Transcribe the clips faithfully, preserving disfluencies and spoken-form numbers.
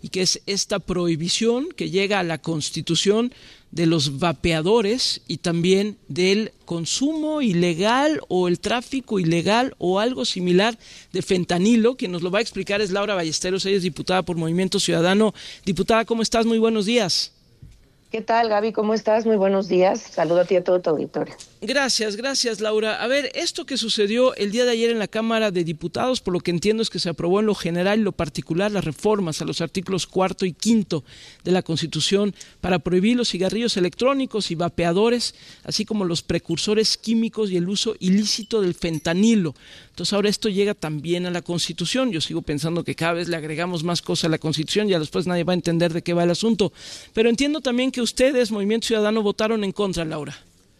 y que es esta prohibición que llega a la Constitución de los vapeadores y también del consumo ilegal o el tráfico ilegal o algo similar de fentanilo. Quien nos lo va a explicar es Laura Ballesteros, ella es diputada por Movimiento Ciudadano. Diputada, ¿cómo estás? Muy buenos días. ¿Qué tal, Gaby? ¿Cómo estás? Muy buenos días. Saludo a ti y a todo tu auditorio. Gracias, gracias, Laura. A ver, esto que sucedió el día de ayer en la Cámara de Diputados, por lo que entiendo es que se aprobó en lo general y lo particular las reformas a los artículos cuarto y quinto de la Constitución para prohibir los cigarrillos electrónicos y vapeadores, así como los precursores químicos y el uso ilícito del fentanilo. Entonces ahora esto llega también a la Constitución. Yo sigo pensando que cada vez le agregamos más cosas a la Constitución, ya después nadie va a entender de qué va el asunto. Pero entiendo también que ustedes, Movimiento Ciudadano, votaron en contra, Laura.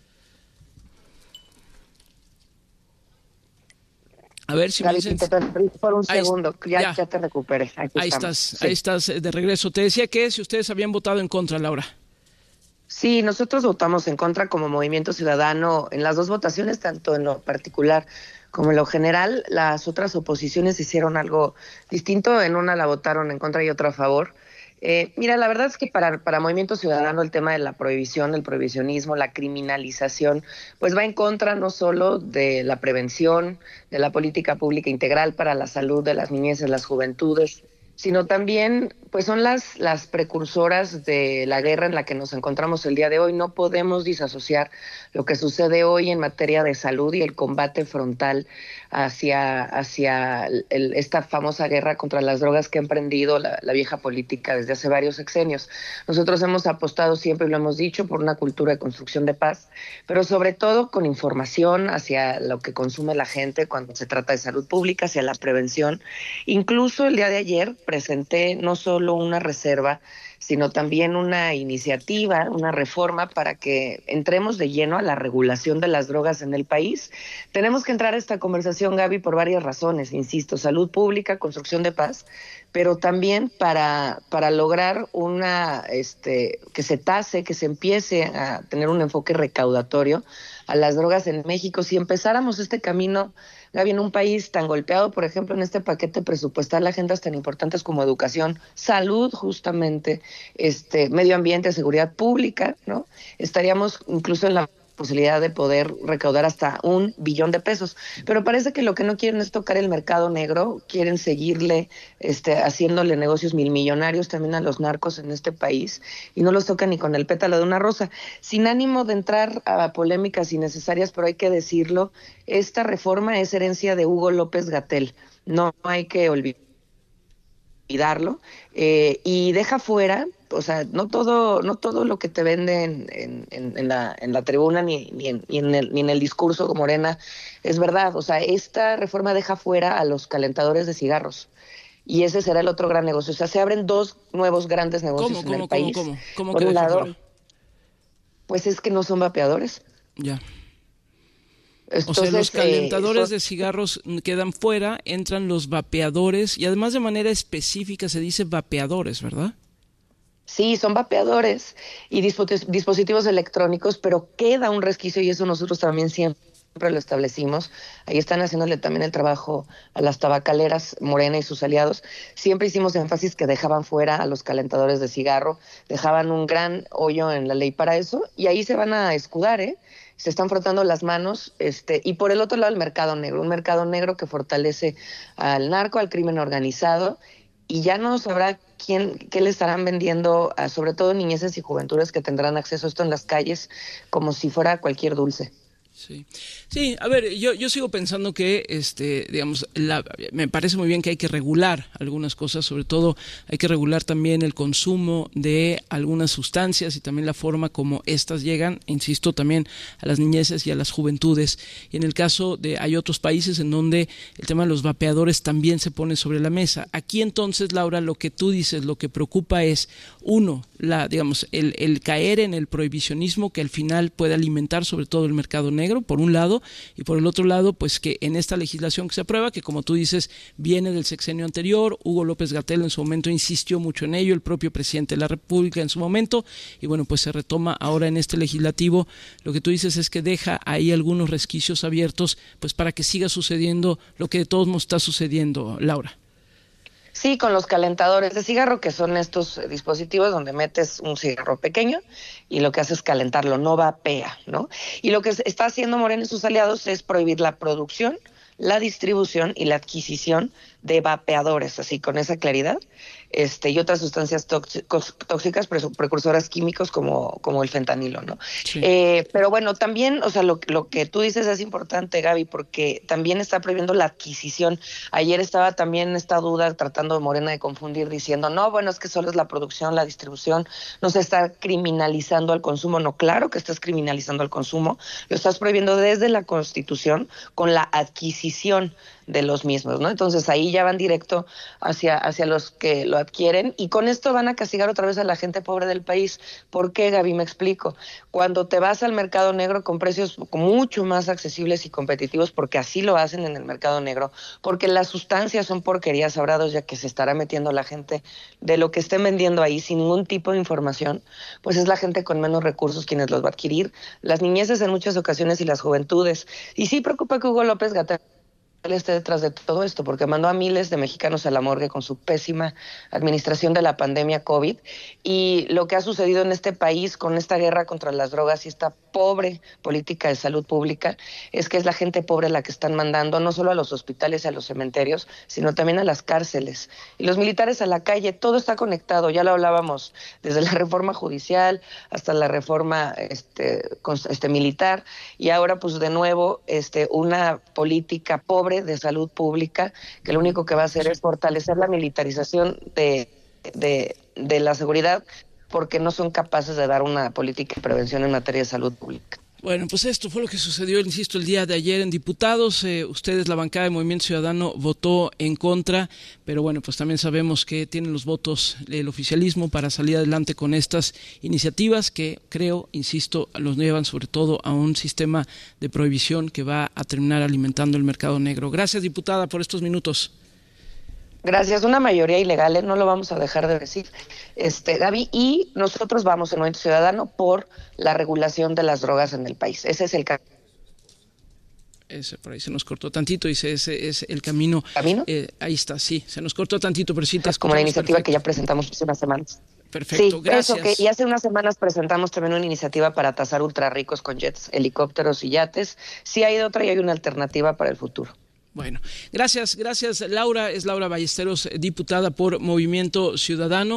A ver si Gaby, me dicen... te perdí por un ahí, segundo, ya, ya. ya te recuperé. Aquí ahí estamos. estás, sí. ahí estás de regreso. Te decía que si ustedes habían votado en contra, Laura. Sí, nosotros votamos en contra como Movimiento Ciudadano en las dos votaciones, tanto en lo particular como en lo general. Las otras oposiciones hicieron algo distinto, en una la votaron en contra y otra a favor. Eh, mira, la verdad es que para, para Movimiento Ciudadano el tema de la prohibición, el prohibicionismo, la criminalización, pues va en contra no solo de la prevención, de la política pública integral para la salud de las niñeces, las juventudes, sino también pues son las, las precursoras de la guerra en la que nos encontramos el día de hoy. No podemos disasociar lo que sucede hoy en materia de salud y el combate frontal hacia, hacia el, esta famosa guerra contra las drogas que ha emprendido la, la vieja política desde hace varios sexenios. Nosotros hemos apostado siempre, y lo hemos dicho, por una cultura de construcción de paz, pero sobre todo con información hacia lo que consume la gente cuando se trata de salud pública, hacia la prevención. Incluso el día de ayer presenté no solo una reserva, sino también una iniciativa, una reforma para que entremos de lleno a la regulación de las drogas en el país. Tenemos que entrar a esta conversación, Gaby, por varias razones, insisto, salud pública, construcción de paz, pero también para, para lograr una, este, que se tase, que se empiece a tener un enfoque recaudatorio a las drogas en México. Si empezáramos este camino, Gaby, en un país tan golpeado, por ejemplo, en este paquete presupuestal, agendas tan importantes como educación, salud, justamente, este, medio ambiente, seguridad pública, ¿no? Estaríamos incluso en la posibilidad de poder recaudar hasta un billón de pesos. Pero parece que lo que no quieren es tocar el mercado negro, quieren seguirle este, haciéndole negocios milmillonarios también a los narcos en este país y no los tocan ni con el pétalo de una rosa. Sin ánimo de entrar a polémicas innecesarias, pero hay que decirlo, esta reforma es herencia de Hugo López-Gatell. No hay que olvidarlo. Eh, y deja fuera, o sea, no todo, no todo lo que te venden en, en, en, la, en la tribuna ni, ni, en, ni, en el, ni en el discurso como Morena es verdad. O sea, esta reforma deja fuera a los calentadores de cigarros. Y ese será el otro gran negocio. O sea, se abren dos nuevos grandes negocios ¿Cómo, en cómo, el país. ¿Cómo, cómo, cómo Por que un deja lado, fuera? Pues es que no son vapeadores. Ya. Entonces, o sea, los calentadores eh, son... de cigarros quedan fuera, entran los vapeadores y además de manera específica se dice vapeadores, ¿verdad? Sí, son vapeadores y dispositivos electrónicos, pero queda un resquicio y eso nosotros también siempre lo establecimos. Ahí están haciéndole también el trabajo a las tabacaleras Morena y sus aliados. Siempre hicimos énfasis que dejaban fuera a los calentadores de cigarro, dejaban un gran hoyo en la ley para eso y ahí se van a escudar, ¿eh? Se están frotando las manos, este, y por el otro lado el mercado negro, un mercado negro que fortalece al narco, al crimen organizado, y ya no sabrá quién, qué le estarán vendiendo a sobre todo niñeces y juventudes que tendrán acceso a esto en las calles como si fuera cualquier dulce. Sí, sí, a ver, yo, yo sigo pensando que, este, digamos, la, me parece muy bien que hay que regular algunas cosas, sobre todo hay que regular también el consumo de algunas sustancias y también la forma como éstas llegan, insisto, también a las niñeces y a las juventudes. Y en el caso de, hay otros países en donde el tema de los vapeadores también se pone sobre la mesa. Aquí entonces, Laura, lo que tú dices, lo que preocupa es, uno, la, digamos, el, el caer en el prohibicionismo que al final puede alimentar sobre todo el mercado negro, por un lado, y por el otro lado, pues que en esta legislación que se aprueba, que como tú dices, viene del sexenio anterior, Hugo López-Gatell en su momento insistió mucho en ello, el propio presidente de la República en su momento, y bueno, pues se retoma ahora en este legislativo. Lo que tú dices es que deja ahí algunos resquicios abiertos, pues para que siga sucediendo lo que de todos modos está sucediendo, Laura. Sí, con los calentadores de cigarro, que son estos dispositivos donde metes un cigarro pequeño y lo que hace es calentarlo, no vapea, ¿no? Y lo que está haciendo Morena y sus aliados es prohibir la producción, la distribución y la adquisición de vapeadores, así con esa claridad, este, y otras sustancias tóxicos, tóxicas, precursoras químicos como, como el fentanilo, ¿no? Sí. Eh, pero bueno, también, o sea, lo, lo que tú dices es importante, Gaby, porque también está prohibiendo la adquisición. Ayer estaba también esta duda tratando de Morena de confundir, diciendo, no, bueno, es que solo es la producción, la distribución, no se está criminalizando al consumo. No, claro que estás criminalizando al consumo, lo estás prohibiendo desde la Constitución con la adquisición de los mismos, ¿no? Entonces ahí ya van directo hacia, hacia los que lo adquieren y con esto van a castigar otra vez a la gente pobre del país. ¿Por qué, Gaby? Me explico. Cuando te vas al mercado negro con precios mucho más accesibles y competitivos, porque así lo hacen en el mercado negro, porque las sustancias son porquerías, sabrá Dios ya que se estará metiendo la gente de lo que estén vendiendo ahí sin ningún tipo de información, pues es la gente con menos recursos quienes los va a adquirir, las niñeces en muchas ocasiones y las juventudes. Y sí preocupa que Hugo López Gatell él esté detrás de todo esto, porque mandó a miles de mexicanos a la morgue con su pésima administración de la pandemia COVID, y lo que ha sucedido en este país con esta guerra contra las drogas y esta pobre política de salud pública, es que es la gente pobre la que están mandando, no solo a los hospitales y a los cementerios, sino también a las cárceles, y los militares a la calle. Todo está conectado, ya lo hablábamos, desde la reforma judicial hasta la reforma este, este militar, y ahora pues de nuevo este, una política pobre de salud pública, que lo único que va a hacer es fortalecer la militarización de, de, de la seguridad, porque no son capaces de dar una política de prevención en materia de salud pública. Bueno, pues esto fue lo que sucedió, insisto, el día de ayer en diputados. Eh, ustedes, la bancada de Movimiento Ciudadano, votó en contra, pero bueno, pues también sabemos que tienen los votos el oficialismo para salir adelante con estas iniciativas que creo, insisto, los llevan sobre todo a un sistema de prohibición que va a terminar alimentando el mercado negro. Gracias, diputada, por estos minutos. Gracias, una mayoría ilegal, ¿eh? No lo vamos a dejar de decir, este, Gaby, y nosotros vamos en Movimiento Ciudadano por la regulación de las drogas en el país. Ese es el camino. Ese, por ahí se nos cortó tantito, dice, ese es el camino. ¿Camino? Eh, ahí está, sí, se nos cortó tantito, pero sí te es como la iniciativa perfecto. que ya presentamos hace unas semanas. Perfecto, sí, gracias. Eso que, y hace unas semanas presentamos también una iniciativa para tasar ultra ricos con jets, helicópteros y yates. Sí hay otra y hay una alternativa para el futuro. Bueno, gracias, gracias Laura, es Laura Ballesteros, diputada por Movimiento Ciudadano.